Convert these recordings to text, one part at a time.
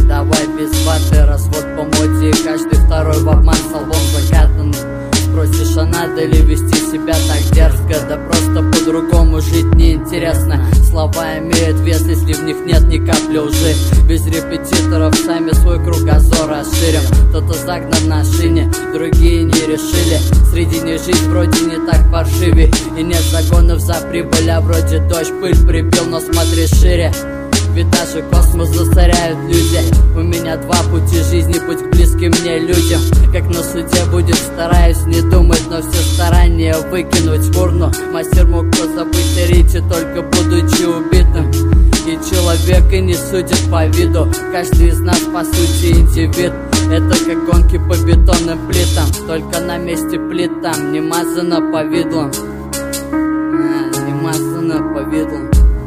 давай без ваты. Развод по моде, каждый второй в обман с лбом закатан. Спросишь, а надо ли вести себя так дерзко? Да просто по-другому жить неинтересно. Слова имеют вес, если в них нет ни капли лжи. Без репетиторов сами свой кругозор расширим. Кто-то загнан на шине, другие не решили. Среди них жизнь вроде не так паршивей. И нет загонов за прибыль, а вроде дождь пыль прибил. Но смотри шире, ведь даже космос засоряют люди. У меня два пути жизни, путь к близким мне людям. Как на суде будет, стараюсь не думать, но все старания выкинуть в урну. Мастер мог позабыть о рите, только будучи убитым. И человека не судят по виду, каждый из нас по сути индивид. Это как гонки по бетонным плитам, только на месте плит там не мазано повидлом. Не мазано повидлом.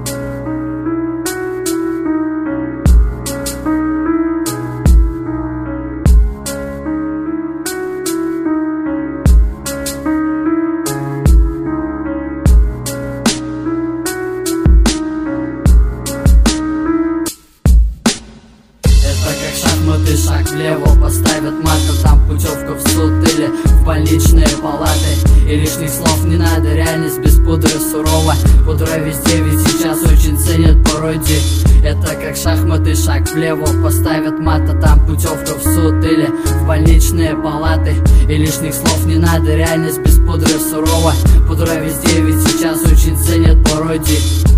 Шахматы, шаг влево, поставят мат, а там путевка в суд или в больничные палаты. И лишних слов не надо, реальность без пудры сурова. Пудра везде, ведь сейчас очень ценят пародии. Это как шахматы, шаг влево, поставят мат, а там путевка в суд или в больничные палаты. И лишних слов не надо, реальность без пудры сурова. Пудра везде, ведь сейчас очень ценят пародии.